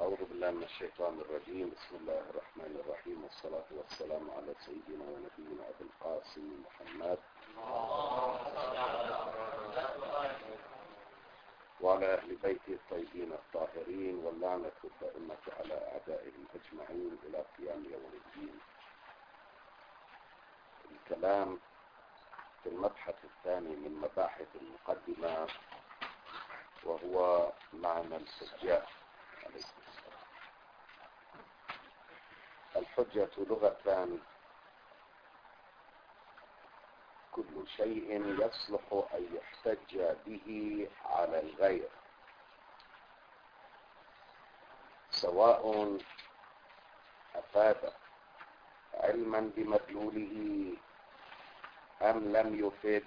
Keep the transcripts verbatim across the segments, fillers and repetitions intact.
أعوذ بالله من الشيطان الرجيم. بسم الله الرحمن الرحيم، والصلاة والسلام على سيدنا ونبينا أبي القاسم محمد وعلى أهل بيته الطيبين الطاهرين، واللعنة الدائمة على أعدائهم أجمعين إلى قيام يوم الدين. الكلام في المبحث الثاني من مباحث المقدمة، وهو معنى الحجة. الحجة لغة كل شيء يصلح أن يحتج به على الغير، سواء أفاد علما بمدلوله أم لم يفد.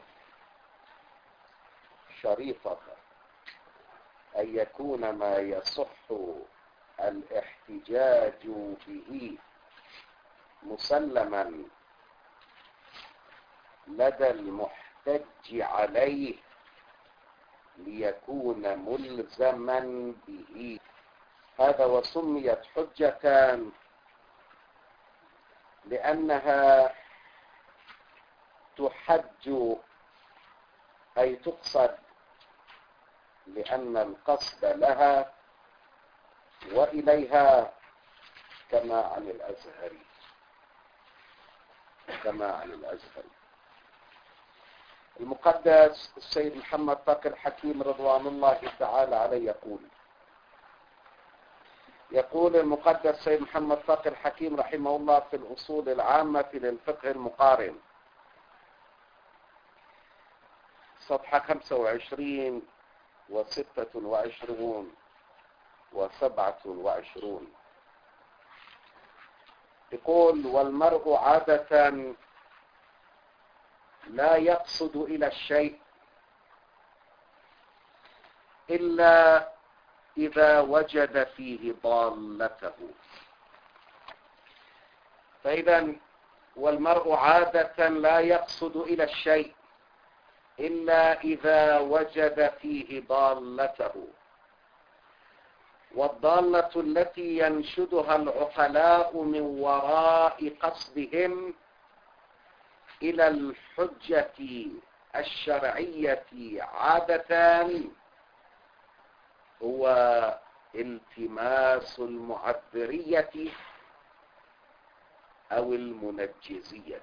شريطة أن يكون ما يصح الاحتجاج به مسلما لدى المحتج عليه ليكون ملزما به. هذا وسميت حجة لأنها تحج أي تقصد، لأن القصد لها وإليها، كما عن الأزهري كما عن الأزهري المقدس السيد محمد تقي الحكيم رضوان الله تعالى عليه يقول يقول المقدس السيد محمد تقي الحكيم رحمه الله في الأصول العامة للفقه المقارن، صفحة خمسة وعشرين وستة وعشرون وسبعة وعشرون، يقول: والمرء عادة لا يقصد إلى الشيء إلا إذا وجد فيه ضالته. فإذا والمرء عادة لا يقصد إلى الشيء إلا إذا وجد فيه ضالته، والضالة التي ينشدها العقلاء من وراء قصدهم إلى الحجة الشرعية عادة هو التماس المعذرية أو المنجزية.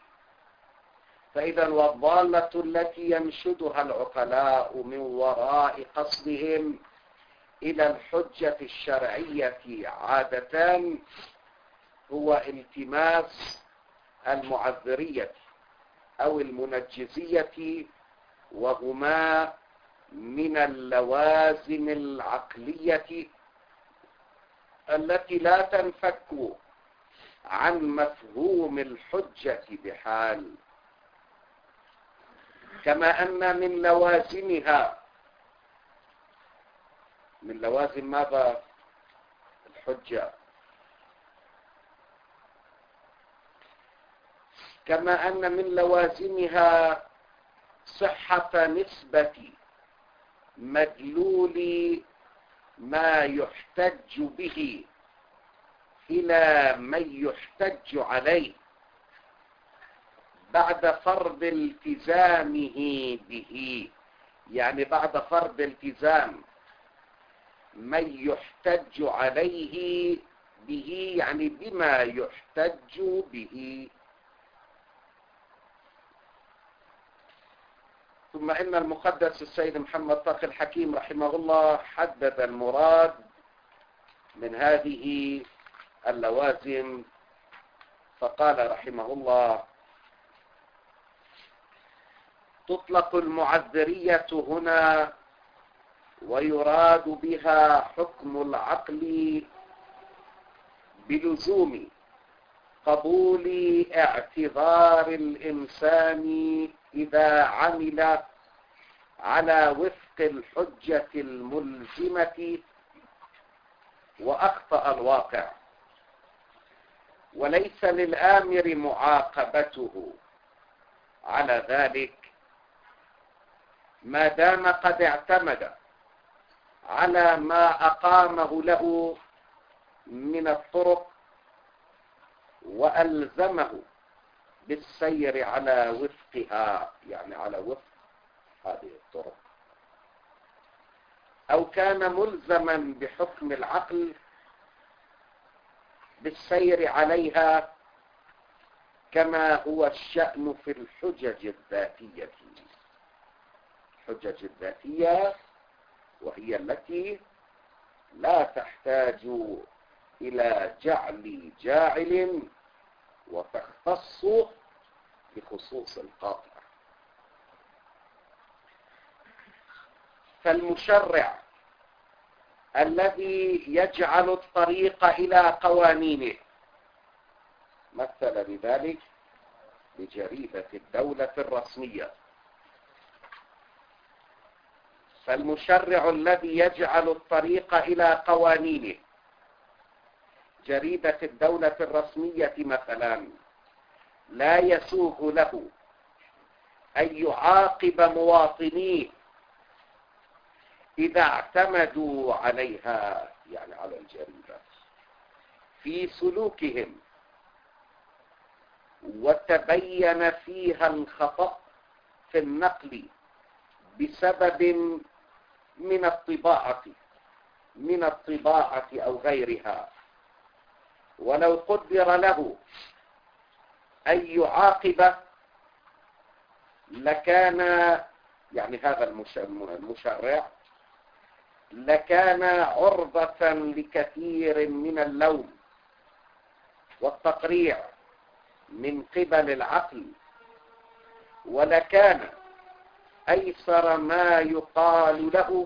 فإذا والضالة التي ينشدها العقلاء من وراء قصدهم إلى الحجة الشرعية عادة هو التماس المعذرية أو المنجزية، وهما من اللوازم العقلية التي لا تنفك عن مفهوم الحجة بحال، كما أن من لوازمها من لوازم ماذا؟ الحجة. كما أن من لوازمها صحة نسبة مدلول ما يحتج به إلى من يحتج عليه بعد فرض التزامه به، يعني بعد فرض التزام من يحتج عليه به، يعني بما يحتج به. ثم إن المقدس السيد محمد تقي الحكيم رحمه الله حدد المراد من هذه اللوازم، فقال رحمه الله: تطلق المعذرية هنا ويراد بها حكم العقل بلزوم قبول اعتذار الإنسان إذا عمل على وفق الحجة الملزمة وأخطأ الواقع، وليس للآمر معاقبته على ذلك ما دام قد اعتمد على ما أقامه له من الطرق وألزمه بالسير على وفقها، يعني على وفق هذه الطرق، أو كان ملزما بحكم العقل بالسير عليها، كما هو الشأن في الحجج الذاتية. الحجج الذاتية وهي التي لا تحتاج إلى جعل جاعل وتختص بخصوص القاطع. فالمشرع الذي يجعل الطريق إلى قوانينه مثل بذلك بجريدة الدولة الرسمية. فالمشرع الذي يجعل الطريق إلى قوانينه، جريدة الدولة الرسمية مثلا، لا يسوغ له أن يعاقب مواطنيه إذا اعتمدوا عليها، يعني على الجريدة، في سلوكهم وتبين فيها الخطأ في النقل بسبب من الطباعة من الطباعة أو غيرها. ولو قدر له أن يعاقب لكان، يعني هذا المشرع لكان عرضة لكثير من اللوم والتقريع من قبل العقل، ولكان أيسر ما يقال له: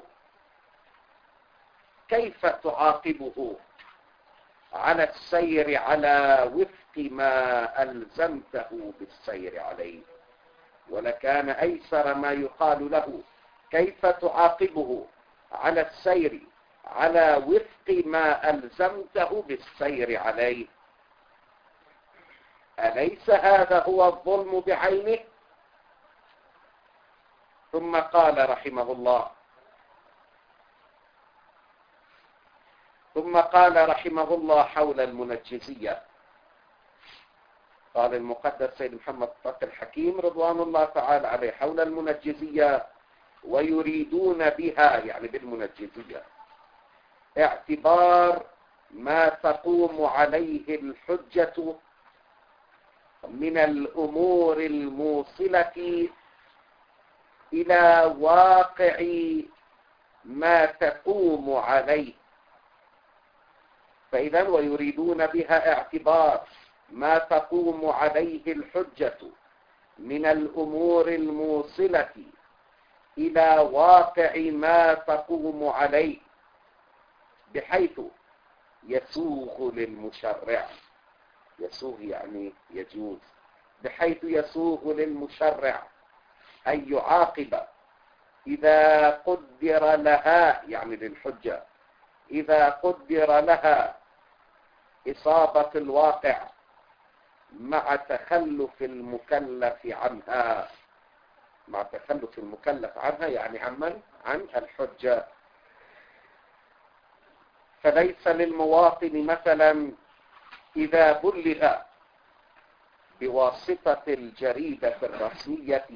كيف تعاقبه على السير على وفق ما ألزمته بالسير عليه؟ ولكان أيسر ما يقال له: كيف تعاقبه على السير على وفق ما ألزمته بالسير عليه؟ أليس هذا هو الظلم بعينه؟ ثم قال رحمه الله ثم قال رحمه الله حول المنجزية. قال المقدس سيد محمد تقي الحكيم رضوان الله تعالى عليه حول المنجزية: ويريدون بها، يعني بالمنجزية، اعتبار ما تقوم عليه الحجة من الأمور الموصلة إلى واقع ما تقوم عليه. فإذا ويريدون بها اعتبار ما تقوم عليه الحجة من الأمور الموصلة إلى واقع ما تقوم عليه، بحيث يسوغ للمشرع، يسوغ يعني يجوز، بحيث يسوغ للمشرع أن يعاقب إذا قدر لها، يعني للحجة، إذا قدر لها إصابة الواقع مع تخلف المكلف عنها. مع تخلف المكلف عنها يعني عمن؟ عن الحجة. فليس للمواطن مثلا إذا بلغ بواسطة الجريدة الرسمية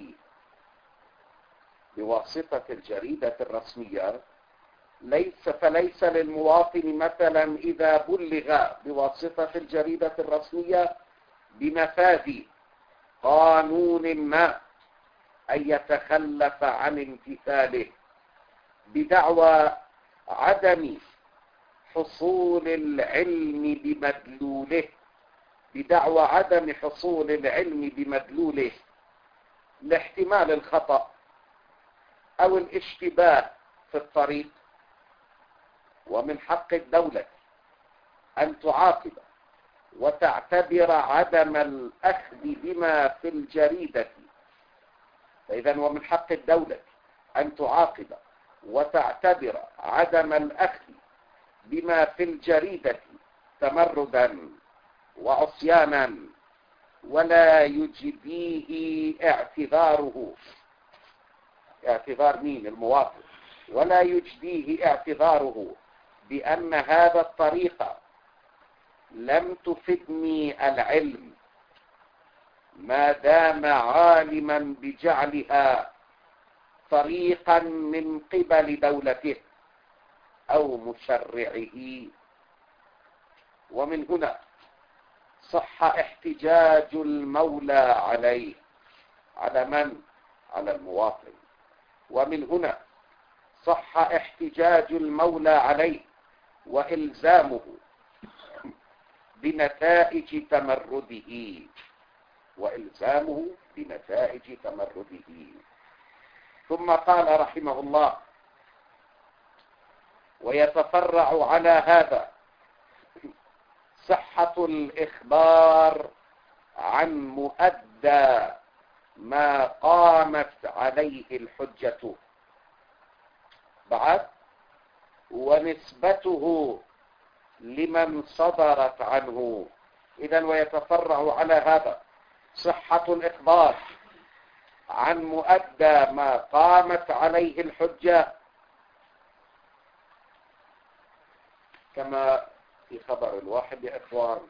بواسطة الجريدة الرسمية ليس فليس للمواطن مثلا إذا بلغ بواسطة الجريدة الرسمية بنفاذ قانون ما أن يتخلف عن امتثاله بدعوى عدم حصول العلم بمدلوله بدعوى عدم حصول العلم بمدلوله لاحتمال الخطأ أو الاشتباه في الطريق. ومن حق الدولة أن تعاقب وتعتبر عدم الأخذ بما في الجريدة. فإذا ومن حق الدولة أن تعاقب وتعتبر عدم الأخذ بما في الجريدة تمردا وعصيانا، ولا يجديه اعتذاره، اعتذار مين؟ المواطن. ولا يجديه اعتذاره بأن هذا الطريق لم تفدني العلم ما دام عالما بجعلها طريقا من قبل دولته أو مشرعه. ومن هنا صح احتجاج المولى عليه، على من؟ على المواطن. ومن هنا صح احتجاج المولى عليه وإلزامه بنتائج تمرده وإلزامه بنتائج تمرده. ثم قال رحمه الله: ويتفرع على هذا صحة الإخبار عن مؤدى ما قامت عليه الحجة بعد، ونسبته لمن صدرت عنه. إذن ويتفرع على هذا صحة الإخبار عن مؤدى ما قامت عليه الحجة، كما في خبر الواحد يا إخوان.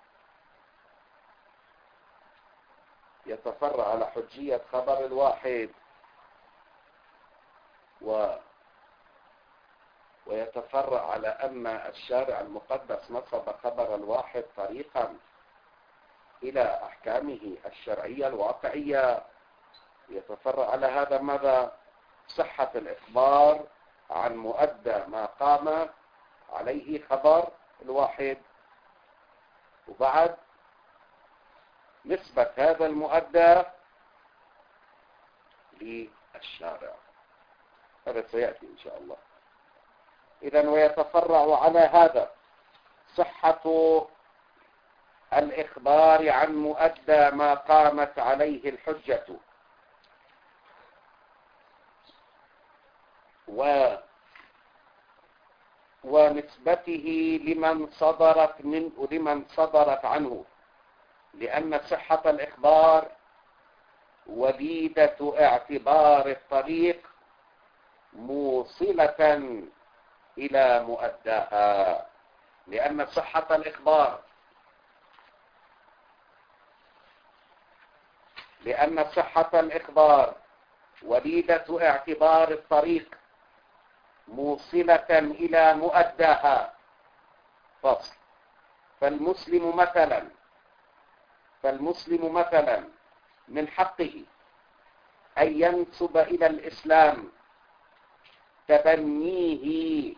يتفرع على حجية خبر الواحد و ويتفرع على أن الشارع المقدس نصب خبر الواحد طريقا إلى أحكامه الشرعية الواقعية. يتفرع على هذا ماذا؟ صحة الإخبار عن مؤدى ما قام عليه خبر الواحد، وبعد نسبة هذا المؤدى للشارع. هذا سيأتي إن شاء الله. إذن ويتفرع على هذا صحة الإخبار عن مؤدى ما قامت عليه الحجة و ونسبته لمن صدرت منه لمن صدرت عنه، لأن صحة الإخبار وليدة اعتبار الطريق موصلة إلى مؤداها. لأن صحة الإخبار لأن صحة الإخبار وليدة اعتبار الطريق موصلة إلى مؤداها. فصل. فالمسلم مثلا فالمسلم مثلا من حقه أن ينسب إلى الإسلام تبنيه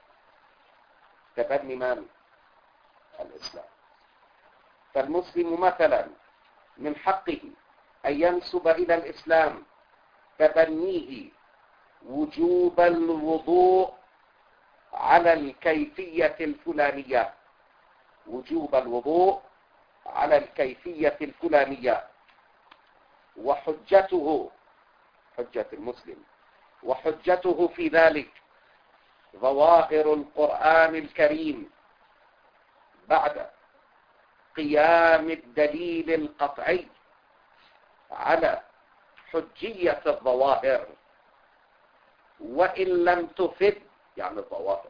تبني من؟ الإسلام. فالمسلم مثلا من حقه أن ينسب إلى الإسلام تبنيه وجوب الوضوء على الكيفية الفلانية وجوب الوضوء على الكيفية الفلانية وحجته حجة المسلم وحجته في ذلك ظواهر القرآن الكريم بعد قيام الدليل القطعي على حجية الظواهر، وإن لم تفد يعني الظواهر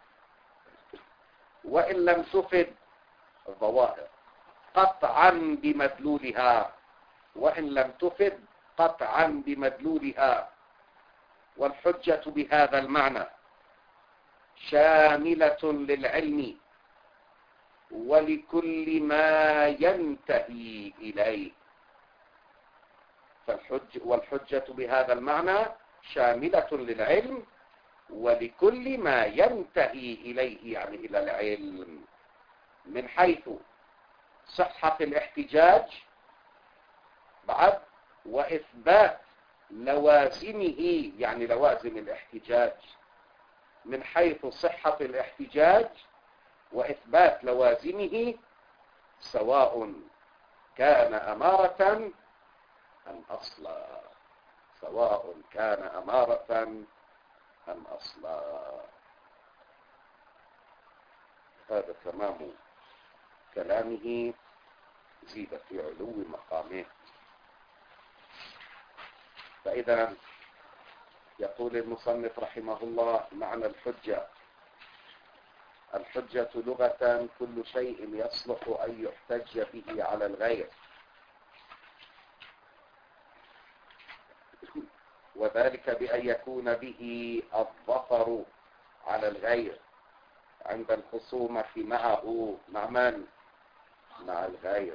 وإن لم تفد الظواهر قطعا بمدلولها وإن لم تفد قطعا بمدلولها. والحجة بهذا المعنى شاملة للعلم ولكل ما ينتهي إليه. فالحج والحجة بهذا المعنى شاملة للعلم ولكل ما ينتهي إليه، يعني إلى العلم، من حيث صحة الاحتجاج بعد وإثبات لوازمه، يعني لوازم الاحتجاج، من حيث صحة الاحتجاج وإثبات لوازمه، سواء كان أمارة أم أصلا سواء كان أمارة أم أصلا. هذا تمام كلامه، زيد في علو مقامه. فإذا يقول المصنف رحمه الله: معنى الحجة الحجة لغة كل شيء يصلح أن يحتج به على الغير، وذلك بأن يكون به الظفر على الغير عند الخصومة معه مع من؟ مع الغير.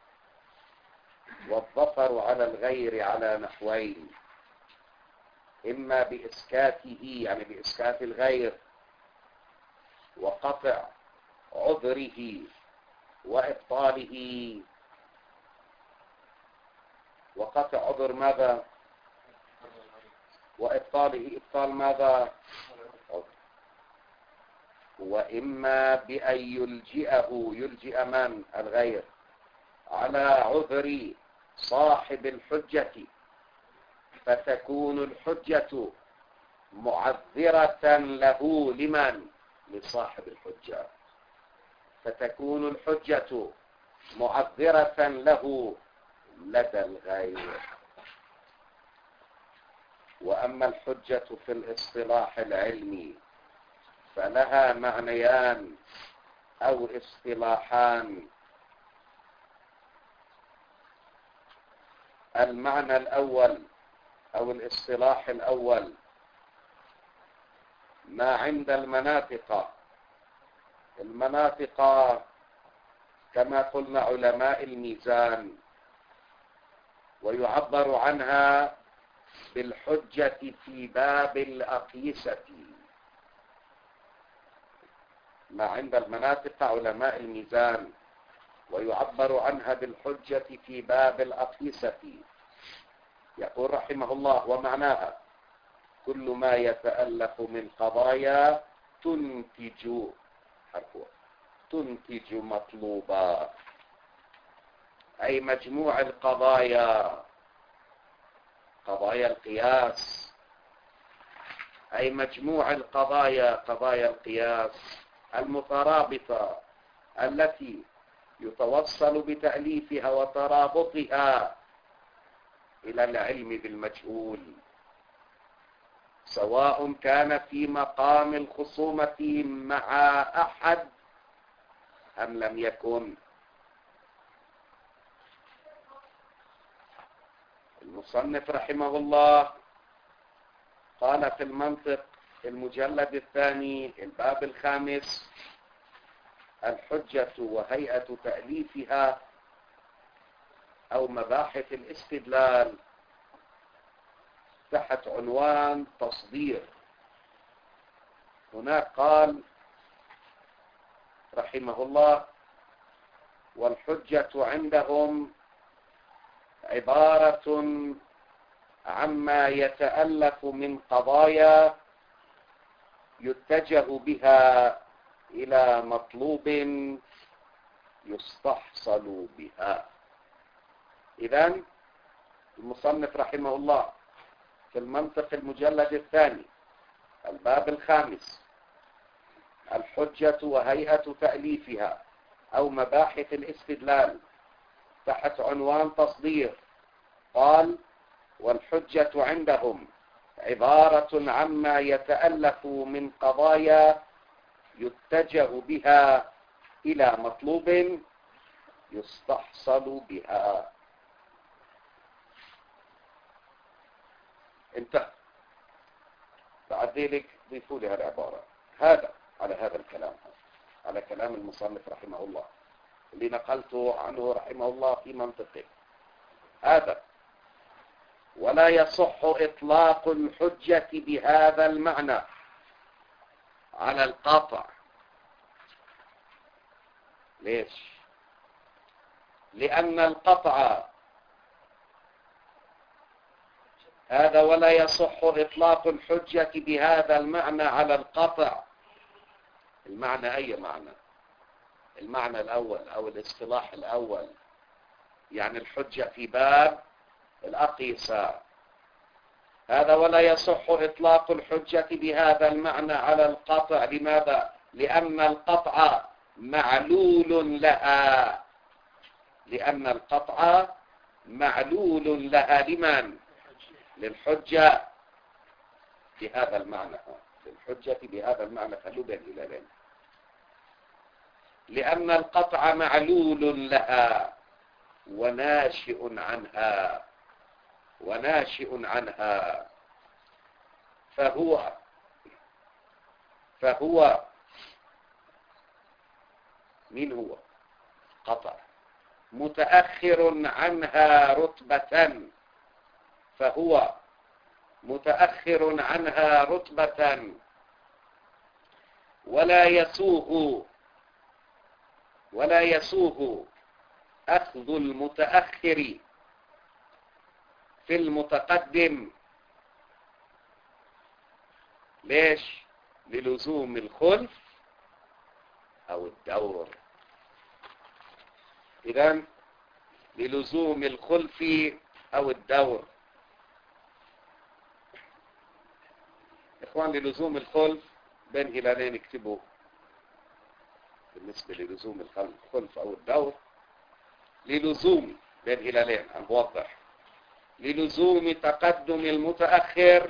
والظفر على الغير على نحوين: إما بإسكاته يعني بإسكات الغير وقطع عذره وإبطاله. وقطع عذر ماذا؟ وإبطاله إبطال ماذا؟ وإما بأن يلجئه يلجئ من؟ الغير على عذر صاحب الحجة، فتكون الحجة معذرة له. لمن؟ لصاحب الحجة. فتكون الحجة معذرة له لدى الغير. وأما الحجة في الاصطلاح العلمي فلها معنيان أو اصطلاحان. المعنى الأول أو الاصطلاح الأول ما عند المناطق. المناطق كما قلنا علماء الميزان، ويعبر عنها بالحجة في باب الأقيسة. ما عند المناطق علماء الميزان، ويعبر عنها بالحجة في باب الأقيسة. يقول رحمه الله: ومعناها كل ما يتألف من قضايا تنتج حرفه تنتج مطلوبا، أي مجموع القضايا، قضايا القياس، أي مجموع القضايا قضايا القياس المترابطة التي يتوصل بتأليفها وترابطها إلى العلم بالمجهول، سواء كان في مقام الخصومة مع أحد أم لم يكن. المصنف رحمه الله قال في المنطق المجلد الثاني الباب الخامس: الحجة وهيئة تأليفها أو مباحث الاستدلال تحت عنوان تصدير. هناك قال رحمه الله: والحجة عندهم عبارة عما يتألف من قضايا يتجه بها إلى مطلوب يستحصل بها. إذن المصنف رحمه الله في المنطق المجلد الثاني الباب الخامس: الحجة وهيئة تأليفها أو مباحث الاستدلال تحت عنوان تصدير، قال: والحجة عندهم عبارة عما يتألف من قضايا يتجه بها إلى مطلوب يستحصل بها. انتهى. بعد ذلك ضيفوا لها العبارة هذا على هذا الكلام، على كلام المصنف رحمه الله اللي نقلته عنه رحمه الله في منطقه هذا: ولا يصح إطلاق الحجة بهذا المعنى على القطع. ليش؟ لأن القطع هذا ولا يصح إطلاق الحجة بهذا المعنى على القطع. المعنى أي معنى؟ المعنى الأول أو الاصطلاح الأول، يعني الحجة في باب الأقيسة. هذا ولا يصح إطلاق الحجة بهذا المعنى على القطع. لماذا؟ لأن القطع معلول لها. لأن القطع معلول لها. لمن؟ للحجة بهذا المعنى. للحجة بهذا المعنى. خلوا بين إلى لين. لأن القطع معلول لها وناشئ عنها وناشئ عنها فهو فهو من هو قطع متأخر عنها رتبة فهو متأخر عنها رتبة ولا يسوغ ولا يسوغ أخذ المتأخر في المتقدم. ليش؟ للزوم الخلف أو الدور. إذن للزوم الخلف أو الدور. إخوان للزوم الخلف بين هلالين اكتبوا بالنسبة للزوم الخلف أو الدور. للزوم بين هلالين أنا بوضح. للزوم تقدم المتأخر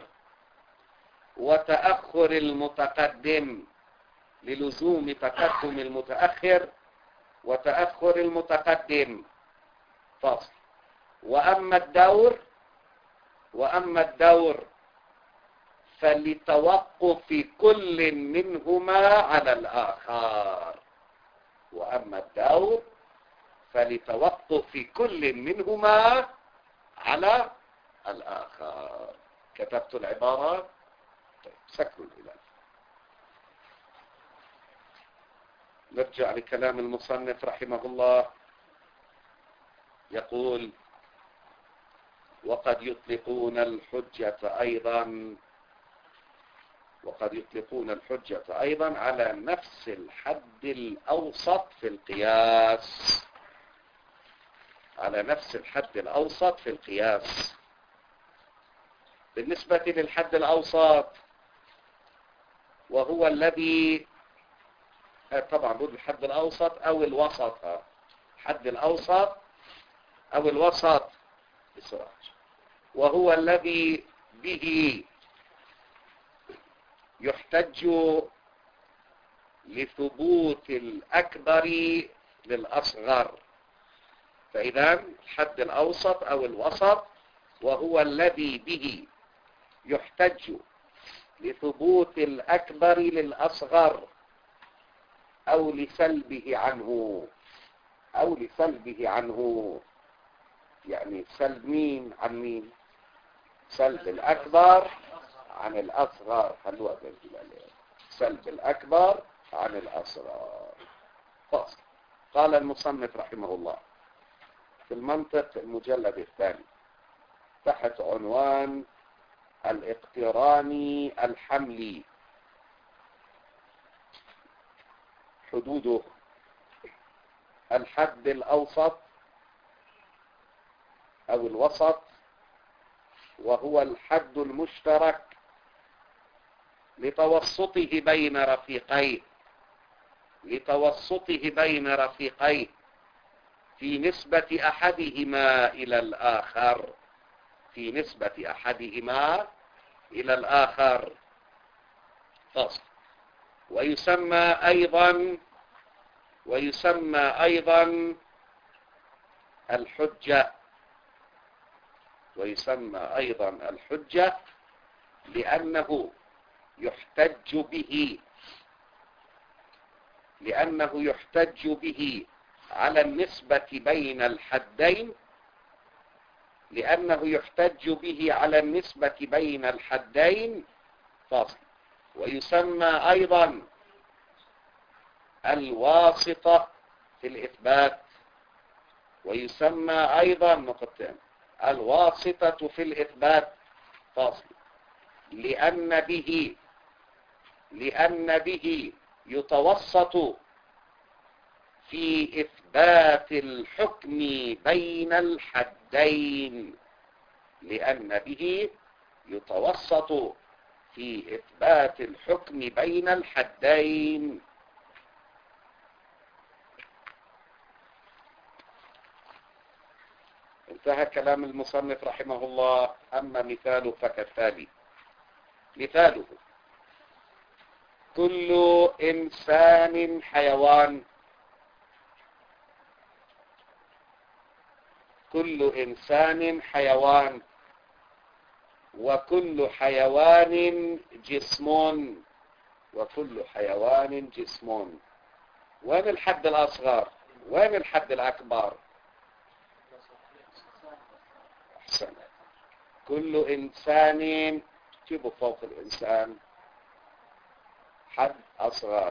وتأخر المتقدم. للزوم تقدم المتأخر وتأخر المتقدم. فاصل. وأما الدور وأما الدور فلتوقف كل منهما على الآخر. وأما الدور فلتوقف كل منهما على الآخر. كتبت العبارة. طيب سكروا الهلال. نرجع لكلام المصنف رحمه الله. يقول وقد يطلقون الحجة أيضا وقد يطلقون الحجة أيضا على نفس الحد الأوسط في القياس على نفس الحد الأوسط في القياس. بالنسبة للحد الأوسط وهو الذي طبعا بقول الحد الأوسط أو الوسط. الحد الأوسط أو الوسط بسرعة. وهو الذي به يحتج لثبوت الأكبر للأصغر. فإذا الحد الأوسط أو الوسط وهو الذي به يحتج لثبوت الأكبر للأصغر أو لسلبه عنه أو لسلبه عنه. يعني سلب مين عن مين؟ سلب الأكبر عن الأصغر. خلوها بالجلالين. سلب الأكبر عن الأصغر. فصل. قال المصنف رحمه الله في المنطق المجلد الثاني تحت عنوان الاقتراني الحملي. حدوده الحد الأوسط أو الوسط وهو الحد المشترك لتوسطه بين رفيقين لتوسطه بين رفيقين في نسبة أحدهما إلى الآخر في نسبة أحدهما إلى الآخر. فصل. ويسمى أيضا ويسمى أيضا الحجة ويسمى أيضا الحجة لأنه يحتج به لأنه يحتج به على النسبة بين الحدين لأنه يحتج به على النسبة بين الحدين. فاصل. ويسمى أيضا الواسطة في الإثبات ويسمى أيضا نقطتين الواسطة في الإثبات. فاصل. لأن به لأن به يتوسط في إثبات الحكم بين الحدين لأن به يتوسط في إثبات الحكم بين الحدين. انتهى كلام المصنف رحمه الله. أما مثاله فكالتالي. مثاله كل إنسان حيوان كل إنسان حيوان، وكل حيوان جسم، وكل حيوان جسم. وين الحد الأصغر؟ وين الحد الأكبر؟ أحسن. كل إنسان، جيبوا فوق الإنسان حد أصغر.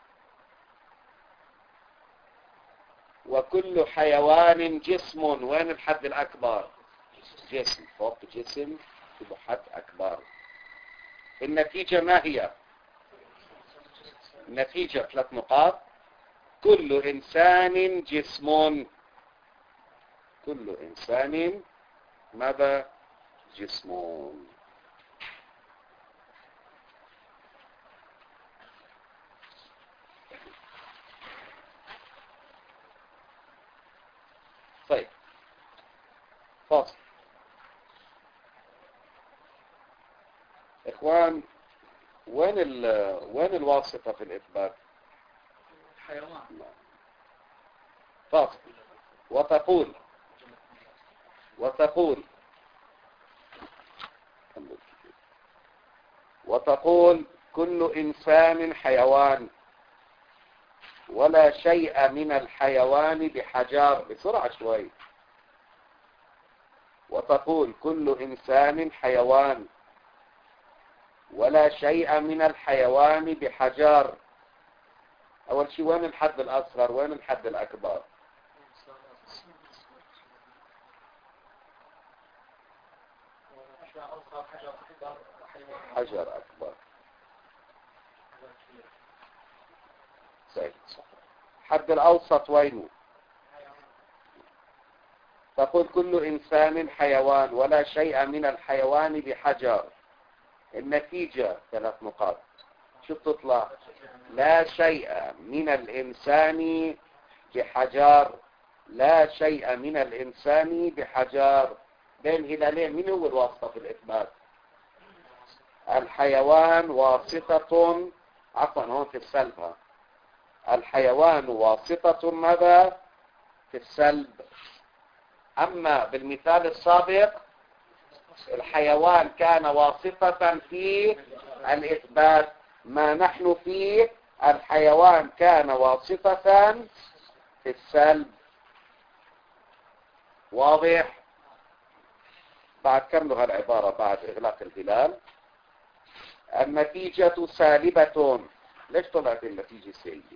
وكل حيوان جسم، وين الحد الأكبر؟ جسم. فوق جسم جيبوا حد أكبر. النتيجة ما هي؟ النتيجة ثلاث نقاط. كل إنسان جسم. كل إنسان ماذا؟ جسم. طيب فاصل. إخوان، وين ال وين الواسطة في الإثبات؟ حيوان. فاصل. وتقول وتقول وتقول كل إنسان حيوان، ولا شيء من الحيوان بحجار. بسرعة شوي. وتقول كل إنسان حيوان، ولا شيء من الحيوان بحجار. أول شيء، وين الحد الأصغر؟ وين الحد الأكبر؟ حجر أكبر. حد الأوسط وينه؟ تقول كل إنسان حيوان، ولا شيء من الحيوان بحجر. النتيجة ثلاث نقاط. شو بتطلع؟ لا شيء من الإنسان بحجر. لا شيء من الإنسان بحجر. بين هلالين، من هو الواسطة في الإثبات؟ الحيوان واسطة، عفوا هون في السلب. الحيوان واسطة ماذا؟ في السلب. أما بالمثال السابق الحيوان كان واسطة في الإثبات. ما نحن فيه الحيوان كان واسطة في السلب. واضح؟ بعد كملوا هالعبارة بعد إغلاق الهلال. النتيجة سالبة. ليش طلعت النتيجة سالبة؟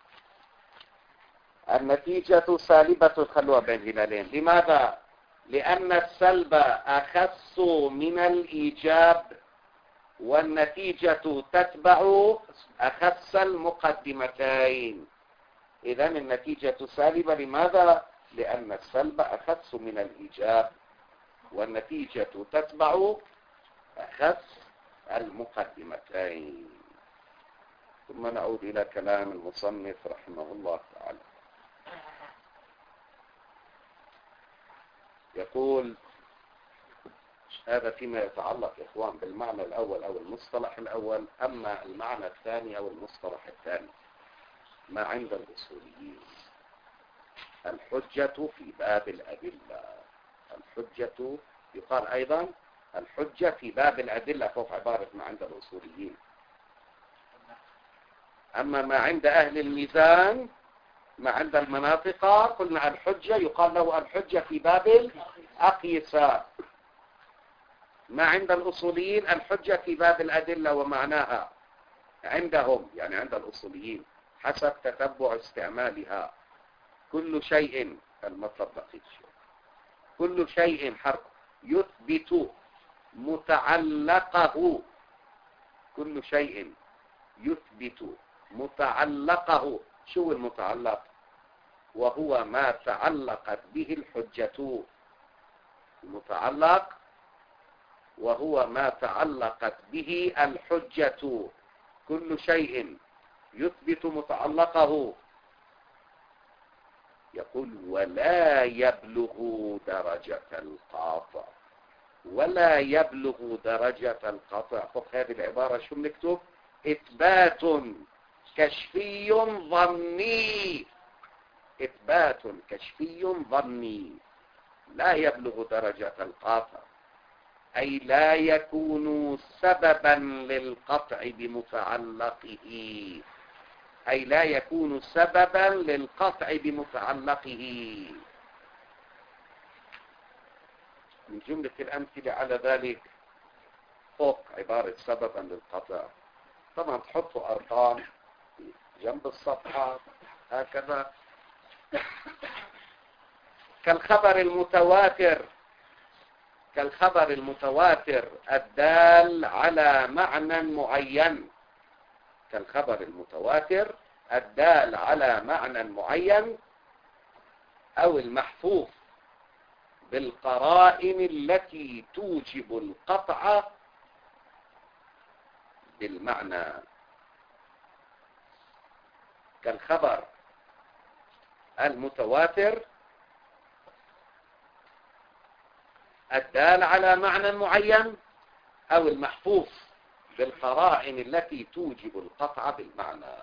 النتيجة سالبة. خلوها بين هلالين. لماذا؟ لأن السلب أخص من الإيجاب، والنتيجة تتبع أخص المقدمتين. إذن النتيجة سالبة. لماذا؟ لأن السلب أخص من الإيجاب، والنتيجة تتبع أخص المقدمتين. ثم نعود إلى كلام المصنف رحمه الله تعالى. يقول هذا فيما يتعلق يا إخوان بالمعنى الأول أو المصطلح الأول. أما المعنى الثاني أو المصطلح الثاني ما عند الأصوليين الحجة في باب الأدلة. الحجة يقال أيضا الحجة في باب الأدلة فوق عبارة ما عند الأصوليين. أما ما عند أهل الميزان، ما عند المناطق، قلنا الحجة يقال له الحجة في باب الأقيسة. ما عند الأصوليين الحجة في باب الأدلة، ومعناها عندهم يعني عند الأصوليين حسب تتبع استعمالها كل شيء المطلب دقيق شيء كل شيء حرف يثبت متعلقه. كل شيء يثبت متعلقه. شو المتعلق؟ وهو ما تعلقت به الحجة. المتعلق وهو ما تعلقت به الحجة. كل شيء يثبت متعلقه. يقول ولا يبلغ درجة القاطع. ولا يبلغ درجة القطع. فوق هذه العبارة شو بنكتب؟ إثبات كشفي ظني. إثبات كشفي ظني. لا يبلغ درجة القاطع، أي لا يكون سببا للقطع بمتعلقه، أي لا يكون سببا للقطع بمتعلقه. من جملة الأمثلة على ذلك فوق عبارة سببا للقطع، طبعا تحطوا أرقام جنب الصفحة هكذا. كالخبر المتواتر، كالخبر المتواتر الدال على معنى معين، كالخبر المتواتر الدال على معنى معين، أو المحفوظ بالقرائن التي توجب القطع بالمعنى. كالخبر المتواتر الدال على معنى معين، أو المحفوظ بالقرائن التي توجب القطع بالمعنى.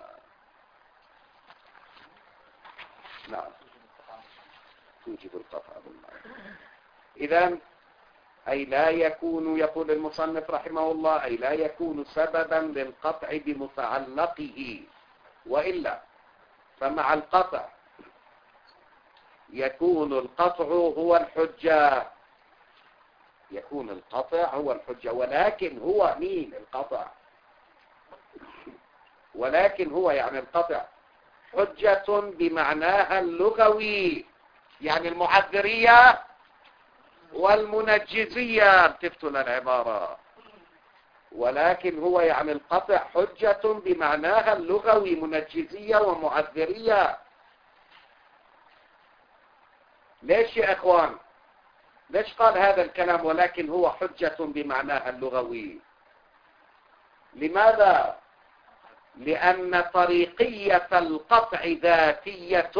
نعم، توجب القطع بالمعنى. إذن أي لا يكون، يقول المصنف رحمه الله، أي لا يكون سببا للقطع بمتعلقه، وإلا فمع القطع يكون القطع هو الحجة، يكون القطع هو الحجة، ولكن هو مين القطع؟ ولكن هو يعني القطع حجة بمعناها اللغوي، يعني المعذرية والمنجزية، التفتوا للعبارة. ولكن هو يعني القطع حجة بمعناها اللغوي، منجزية ومعذرية. ليش يا اخوان؟ ليش قال هذا الكلام ولكن هو حجة بمعناها اللغوي؟ لماذا؟ لأن طريقية القطع ذاتية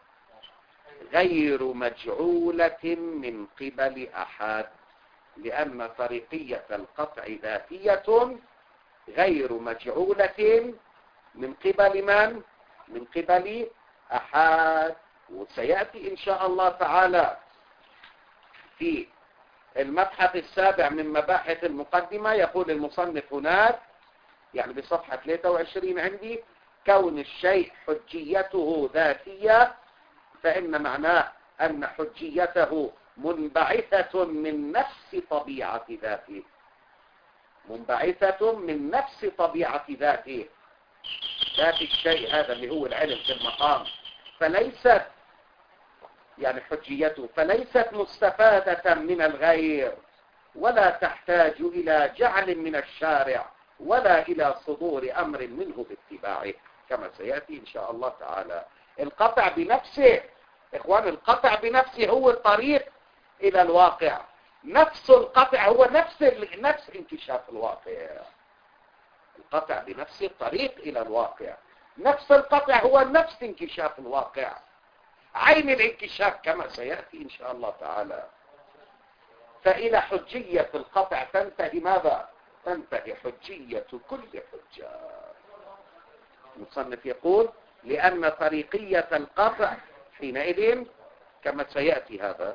غير مجعولة من قبل أحد. لأن طريقية القطع ذاتية غير مجعولة من قبل من؟ من قبل أحد. وسيأتي إن شاء الله تعالى في المبحث السابع من مباحث المقدمة، يقول المصنف هناك يعني بصفحة ثلاثة وعشرين عندي: كون الشيء حجيته ذاتية فإن معناه أن حجيته منبعثة من نفس طبيعة ذاته، منبعثة من نفس طبيعة ذاته، ذات الشيء هذا اللي هو العلم في المقام، فليست يعني حجيته فليست مستفادة من الغير، ولا تحتاج إلى جعل من الشارع ولا إلى صدور أمر منه باتباعه، كما سيأتي إن شاء الله تعالى. القطع بنفسه إخوان، القطع بنفسه هو الطريق إلى الواقع، نفس القطع هو نفس نفس انكشاف الواقع. القطع بنفسه الطريق إلى الواقع، نفس القطع هو نفس انكشاف الواقع، عين الانكشاف كما سيأتي إن شاء الله تعالى. فإلى حجية القطع تنتهي ماذا؟ تنتهي حجية كل حجة. المصنف يقول: لأن طريقية القطع حينئذ كما سيأتي هذا،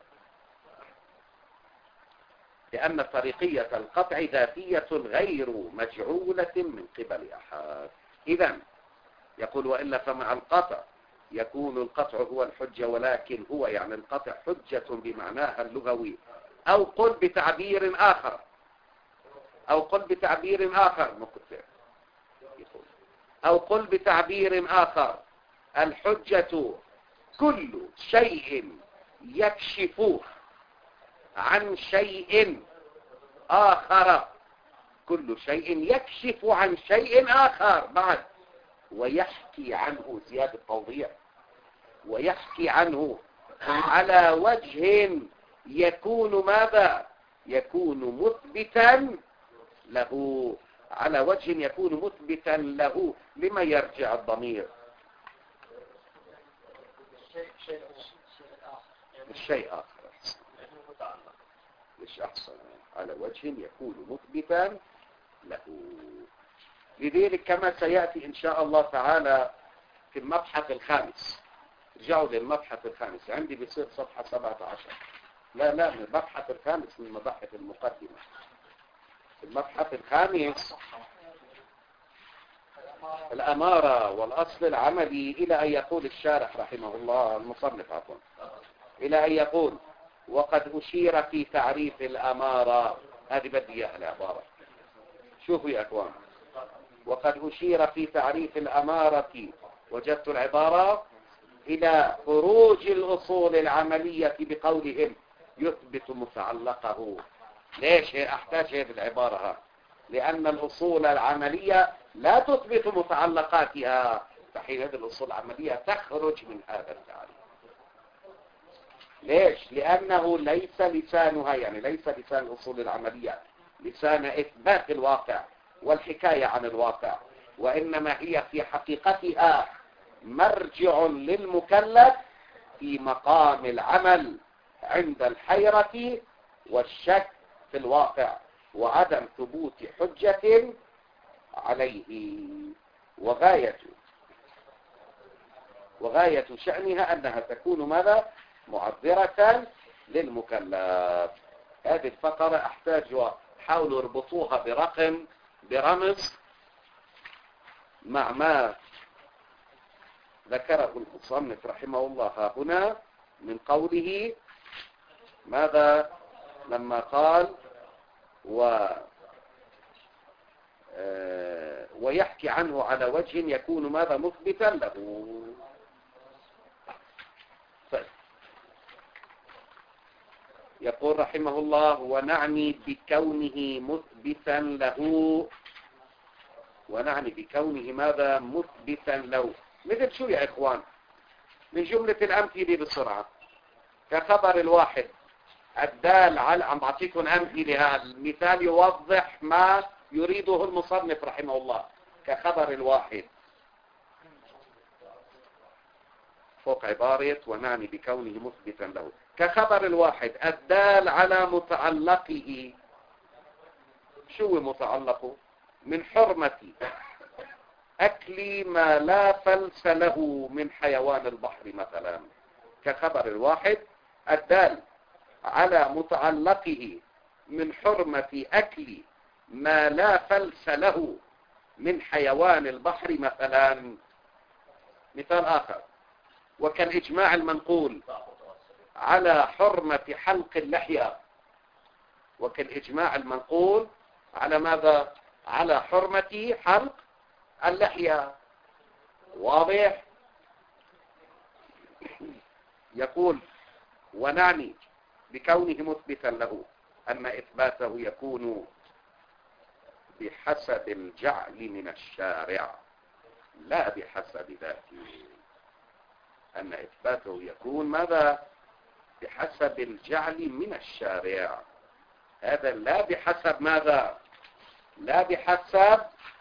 لأن طريقية القطع ذاتية غير مجعولة من قبل أحد. إذن يقول: وإلا فمع القطع يكون القطع هو الحجة، ولكن هو يعني القطع حجة بمعناها اللغوي. أو قل بتعبير آخر، أو قل بتعبير آخر مقطع أو قل بتعبير آخر الحجة كل شيء يكشف عن شيء آخر، كل شيء يكشف عن شيء آخر بعد، ويحكي عنه، زيادة توضيح، ويحكي عنه على وجه يكون ماذا؟ يكون مثبتا له، على وجه يكون مثبتا له. لما يرجع الضمير؟ الشيء آخر، مش أحسن، على وجه يكون مثبتا له. لذلك كما سيأتي إن شاء الله تعالى في المبحث الخامس، رجعوا للمبحث الخامس عندي بيصير صفحة سبعة عشر، لا لا من المبحث الخامس من مباحث المقدمة. المبحث الخامس الأمارة والأصل العملي إلى أن يقول الشارح رحمه الله المصنف عفوا إلى أن يقول وقد أشير في تعريف الأمارة. هذه بدي إياها العبارة. شوفوا يا أخوان وقد أشير في تعريف الأمارة وجدت العبارة إلى خروج الأصول العملية بقولهم يثبت متعلقه. ليش أحتاج هذه العبارة؟ لأن الأصول العملية لا تثبت متعلقاتها، فحين هذه الأصول العملية تخرج من هذا التعريف. ليش؟ لأنه ليس لسانها يعني ليس لسان الأصول العملية لسان إثبات الواقع والحكاية عن الواقع، وإنما هي في حقيقتها مرجع للمكلف في مقام العمل عند الحيرة والشك في الواقع وعدم ثبوت حجة عليه. وغاية وغاية شأنها أنها تكون ماذا؟ معذرة للمكلف. هذه الفقرة أحتاج حاولوا اربطوها برقم برمز مع ما ذكره المصنف رحمه الله هنا من قوله ماذا لما قال و ويحكي عنه على وجه يكون ماذا مثبتا له. يقول رحمه الله ونعني بكونه مثبتا له. ونعني بكونه ماذا مثبتا له مثل شو يا إخوان؟ من جملة الأمثلة بسرعة كخبر الواحد الدال على عم بعطيكم أمثلة. المثال يوضح ما يريده المصنف رحمه الله. كخبر الواحد فوق عبارة ونعني بكونه مثبتا له. كخبر الواحد الدال على متعلقه. شو متعلقه؟ من حرمة أكل ما لا فلس له من حيوان البحر مثلا. كخبر الواحد الدال على متعلقه من حرمة أكل ما لا فلس له من حيوان البحر مثلا. مثال آخر وكالإجماع المنقول على حرمة حلق اللحية. وكالإجماع المنقول على ماذا؟ على حرمة حلق اللحية. واضح؟ يقول ونعني بكونه مثبتا له أن إثباته يكون بحسب الجعل من الشارع لا بحسب ذاته. أن إثباته يكون ماذا؟ بحسب الجعل من الشارع. هذا لا بحسب ماذا؟ لا بحسب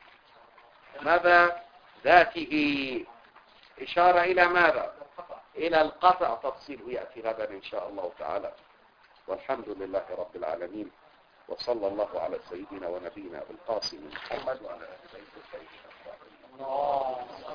ماذا؟ ذاته. إشارة إلى ماذا؟ إلى القطع. تفصيله يأتي غدا إن شاء الله تعالى. والحمد لله رب العالمين وصلى الله على سيدنا ونبينا بالقاسم محمد وعلى آله وصحبه.